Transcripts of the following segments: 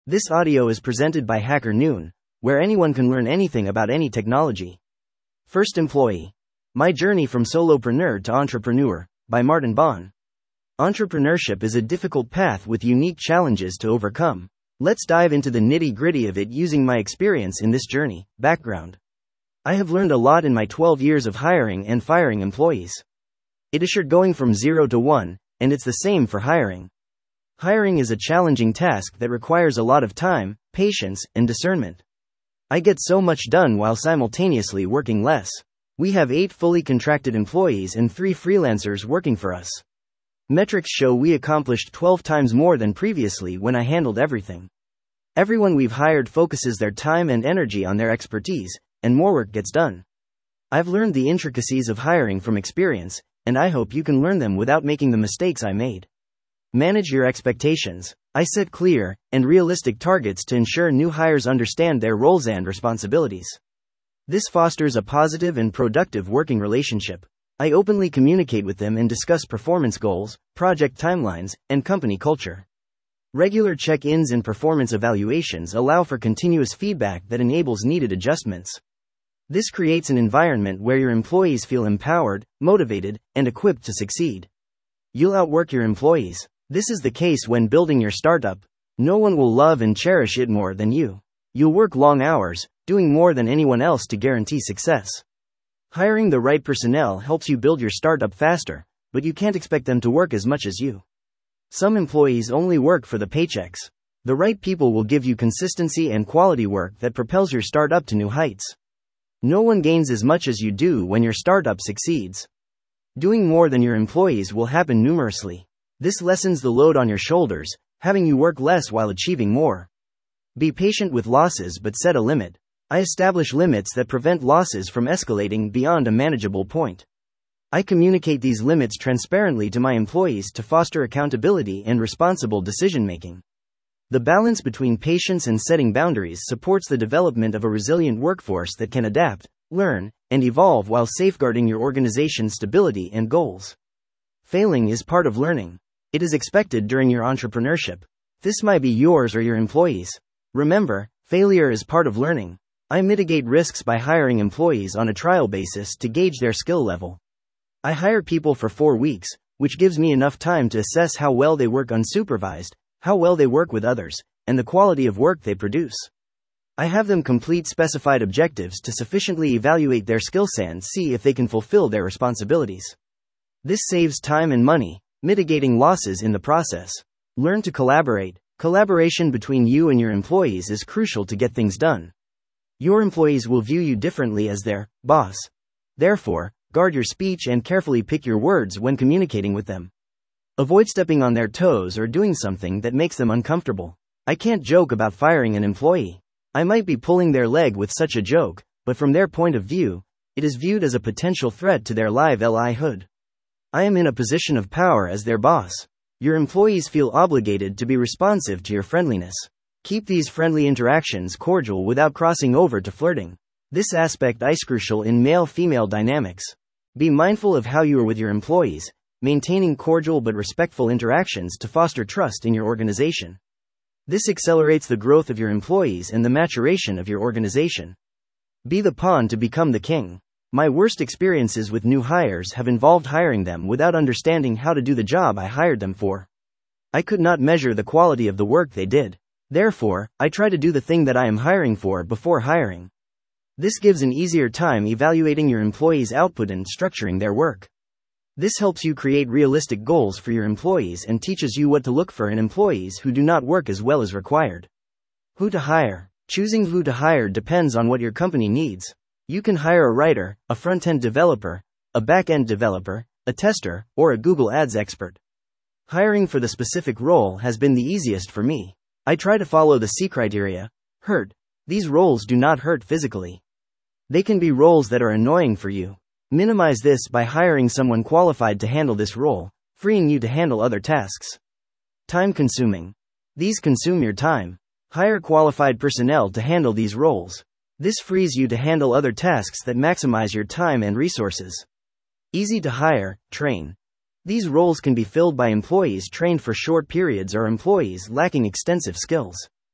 This audio is presented by Hacker Noon, where anyone can learn anything about any technology. First Employee. My Journey from Solopreneur to Entrepreneur, by Martin Bond. Entrepreneurship is a difficult path with unique challenges to overcome. Let's dive into the nitty-gritty of it using my experience in this journey. Background. I have learned a lot in my 12 years of hiring and firing employees. It assured going from 0 to 1, and it's the same for hiring. Hiring is a challenging task that requires a lot of time, patience, and discernment. I get so much done while simultaneously working less. We have 8 fully contracted employees and 3 freelancers working for us. Metrics show we accomplished 12 times more than previously when I handled everything. Everyone we've hired focuses their time and energy on their expertise, and more work gets done. I've learned the intricacies of hiring from experience, and I hope you can learn them without making the mistakes I made. Manage your expectations. I set clear and realistic targets to ensure new hires understand their roles and responsibilities. This fosters a positive and productive working relationship. I openly communicate with them and discuss performance goals, project timelines, and company culture. Regular check-ins and performance evaluations allow for continuous feedback that enables needed adjustments. This creates an environment where your employees feel empowered, motivated, and equipped to succeed. You'll outwork your employees. This is the case when building your startup. No one will love and cherish it more than you. You'll work long hours, doing more than anyone else to guarantee success. Hiring the right personnel helps you build your startup faster, but you can't expect them to work as much as you. Some employees only work for the paychecks. The right people will give you consistency and quality work that propels your startup to new heights. No one gains as much as you do when your startup succeeds. Doing more than your employees will happen numerously. This lessens the load on your shoulders, having you work less while achieving more. Be patient with losses but set a limit. I establish limits that prevent losses from escalating beyond a manageable point. I communicate these limits transparently to my employees to foster accountability and responsible decision-making. The balance between patience and setting boundaries supports the development of a resilient workforce that can adapt, learn, and evolve while safeguarding your organization's stability and goals. Failing is part of learning. It is expected during your entrepreneurship. This might be yours or your employees. Remember, failure is part of learning. I mitigate risks by hiring employees on a trial basis to gauge their skill level. I hire people for 4 weeks, which gives me enough time to assess how well they work unsupervised, how well they work with others, and the quality of work they produce. I have them complete specified objectives to sufficiently evaluate their skills and see if they can fulfill their responsibilities. This saves time and money, mitigating losses in the process. Learn to collaborate. Collaboration between you and your employees is crucial to get things done. Your employees will view you differently as their boss. Therefore, guard your speech and carefully pick your words when communicating with them. Avoid stepping on their toes or doing something that makes them uncomfortable. I can't joke about firing an employee. I might be pulling their leg with such a joke, but from their point of view, it is viewed as a potential threat to their livelihood. I am in a position of power as their boss. Your employees feel obligated to be responsive to your friendliness. Keep these friendly interactions cordial without crossing over to flirting. This aspect is crucial in male-female dynamics. Be mindful of how you are with your employees, maintaining cordial but respectful interactions to foster trust in your organization. This accelerates the growth of your employees and the maturation of your organization. Be the pawn to become the king. My worst experiences with new hires have involved hiring them without understanding how to do the job I hired them for. I could not measure the quality of the work they did. Therefore, I try to do the thing that I am hiring for before hiring. This gives an easier time evaluating your employees' output and structuring their work. This helps you create realistic goals for your employees and teaches you what to look for in employees who do not work as well as required. Who to hire. Choosing who to hire depends on what your company needs. You can hire a writer, a front-end developer, a back-end developer, a tester, or a Google Ads expert. Hiring for the specific role has been the easiest for me. I try to follow the C criteria. Hurt. These roles do not hurt physically. They can be roles that are annoying for you. Minimize this by hiring someone qualified to handle this role, freeing you to handle other tasks. Time-consuming. These consume your time. Hire qualified personnel to handle these roles. This frees you to handle other tasks that maximize your time and resources. Easy to hire, train. These roles can be filled by employees trained for short periods or employees lacking extensive skills.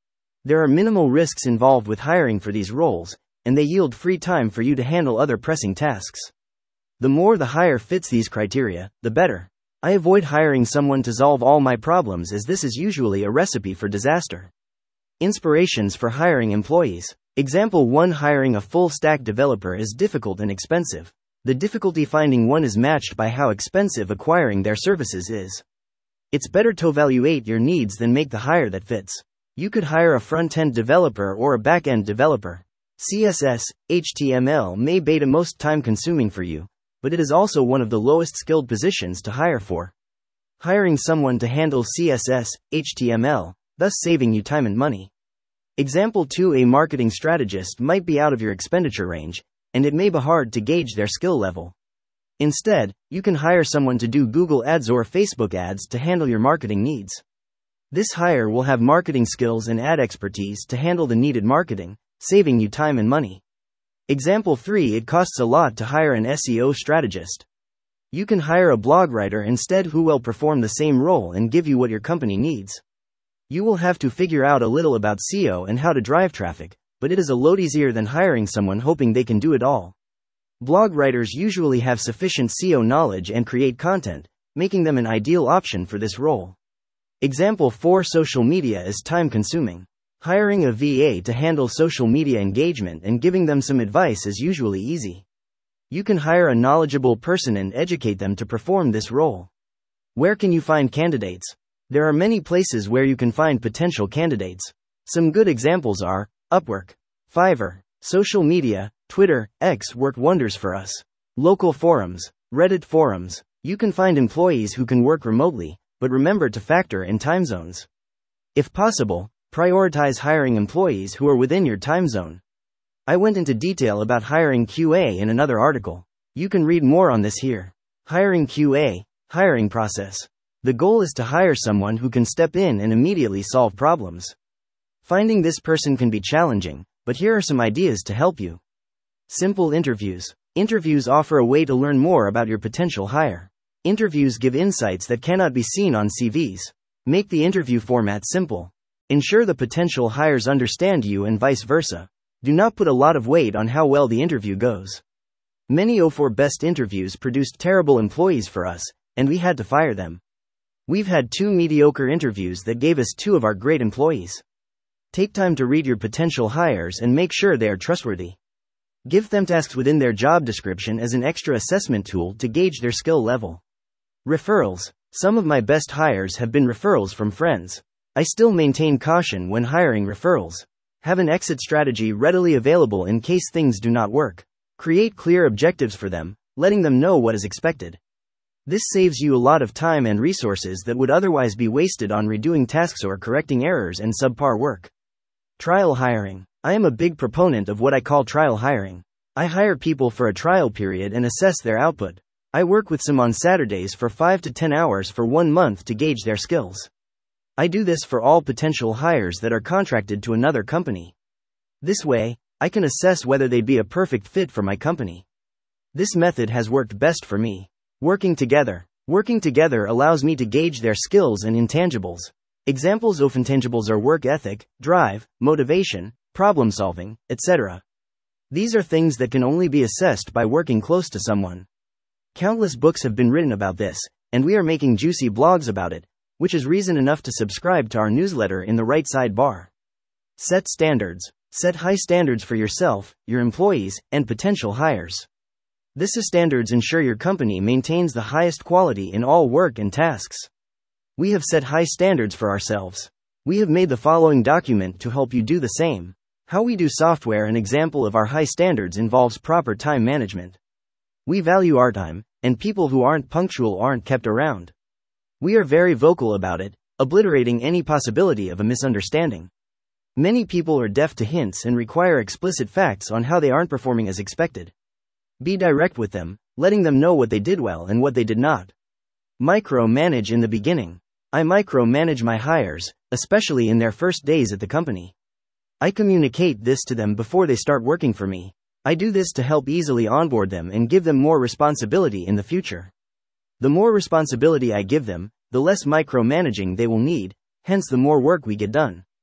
There are minimal risks involved with hiring for these roles, and they yield free time for you to handle other pressing tasks. The more the hire fits these criteria, the better. I avoid hiring someone to solve all my problems, as this is usually a recipe for disaster. Inspirations for hiring employees. Example 1. Hiring a full-stack developer is difficult and expensive. The difficulty finding one is matched by how expensive acquiring their services is. It's better to evaluate your needs than make the hire that fits. You could hire a front-end developer or a back-end developer. CSS, HTML may be the most time-consuming for you, but it is also one of the lowest skilled positions to hire for. Hiring someone to handle CSS, HTML, thus saving you time and money. Example 2. A marketing strategist might be out of your expenditure range, and it may be hard to gauge their skill level. Instead, you can hire someone to do Google Ads or Facebook ads to handle your marketing needs. This hire will have marketing skills and ad expertise to handle the needed marketing, saving you time and money. Example 3. It costs a lot to hire an SEO strategist. You can hire a blog writer instead who will perform the same role and give you what your company needs. You will have to figure out a little about SEO and how to drive traffic, but it is a lot easier than hiring someone hoping they can do it all. Blog writers usually have sufficient SEO knowledge and create content, making them an ideal option for this role. Example 4. Social media is time-consuming. Hiring a VA to handle social media engagement and giving them some advice is usually easy. You can hire a knowledgeable person and educate them to perform this role. Where can you find candidates? There are many places where you can find potential candidates. Some good examples are Upwork, Fiverr, social media, Twitter, X work wonders for us. Local forums, Reddit forums. You can find employees who can work remotely, but remember to factor in time zones. If possible, prioritize hiring employees who are within your time zone. I went into detail about hiring QA in another article. You can read more on this here. Hiring QA, hiring process. The goal is to hire someone who can step in and immediately solve problems. Finding this person can be challenging, but here are some ideas to help you. Simple interviews. Interviews offer a way to learn more about your potential hire. Interviews give insights that cannot be seen on CVs. Make the interview format simple. Ensure the potential hires understand you and vice versa. Do not put a lot of weight on how well the interview goes. Many O4 best interviews produced terrible employees for us, and we had to fire them. We've had 2 mediocre interviews that gave us 2 of our great employees. Take time to read your potential hires and make sure they are trustworthy. Give them tasks within their job description as an extra assessment tool to gauge their skill level. Referrals. Some of my best hires have been referrals from friends. I still maintain caution when hiring referrals. Have an exit strategy readily available in case things do not work. Create clear objectives for them, letting them know what is expected. This saves you a lot of time and resources that would otherwise be wasted on redoing tasks or correcting errors and subpar work. Trial hiring. I am a big proponent of what I call trial hiring. I hire people for a trial period and assess their output. I work with some on Saturdays for 5 to 10 hours for 1 month to gauge their skills. I do this for all potential hires that are contracted to another company. This way, I can assess whether they'd be a perfect fit for my company. This method has worked best for me. Working together. Working together allows me to gauge their skills and intangibles. Examples of intangibles are work ethic, drive, motivation, problem solving, etc. These are things that can only be assessed by working close to someone. Countless books have been written about this, and we are making juicy blogs about it, which is reason enough to subscribe to our newsletter in the right sidebar. Set standards. Set high standards for yourself, your employees, and potential hires. These standards ensure your company maintains the highest quality in all work and tasks. We have set high standards for ourselves. We have made the following document to help you do the same. How we do software. An example of our high standards involves proper time management. We value our time, and people who aren't punctual aren't kept around. We are very vocal about it, obliterating any possibility of a misunderstanding. Many people are deaf to hints and require explicit facts on how they aren't performing as expected. Be direct with them, letting them know what they did well and what they did not. Micromanage in the beginning. I micromanage my hires, especially in their first days at the company. I communicate this to them before they start working for me. I do this to help easily onboard them and give them more responsibility in the future. The more responsibility I give them, the less micromanaging they will need, hence the more work we get done.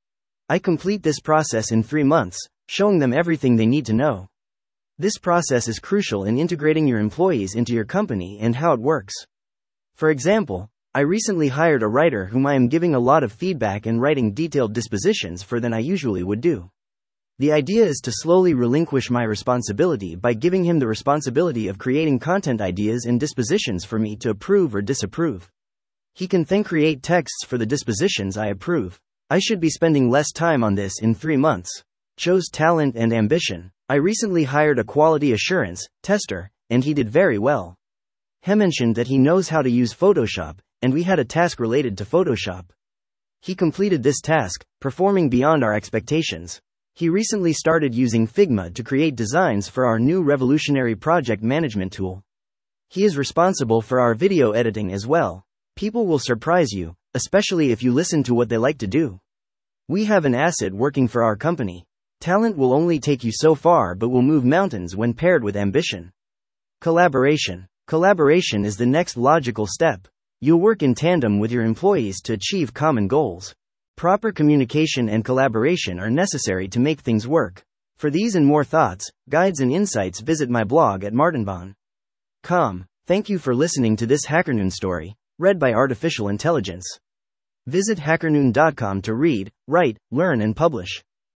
I complete this process in 3 months, showing them everything they need to know. This process is crucial in integrating your employees into your company and how it works. For example, I recently hired a writer whom I am giving a lot of feedback and writing detailed dispositions for than I usually would do. The idea is to slowly relinquish my responsibility by giving him the responsibility of creating content ideas and dispositions for me to approve or disapprove. He can then create texts for the dispositions I approve. I should be spending less time on this in 3 months. Shows talent and ambition. I recently hired a quality assurance tester, and he did very well. He mentioned that he knows how to use Photoshop, and we had a task related to Photoshop. He completed this task, performing beyond our expectations. He recently started using Figma to create designs for our new revolutionary project management tool. He is responsible for our video editing as well. People will surprise you, especially if you listen to what they like to do. We have an asset working for our company. Talent will only take you so far but will move mountains when paired with ambition. Collaboration. Collaboration is the next logical step. You'll work in tandem with your employees to achieve common goals. Proper communication and collaboration are necessary to make things work. For these and more thoughts, guides and insights, visit my blog at martinbahn.com. Thank you for listening to this HackerNoon story, read by Artificial Intelligence. Visit hackerNoon.com to read, write, learn and publish.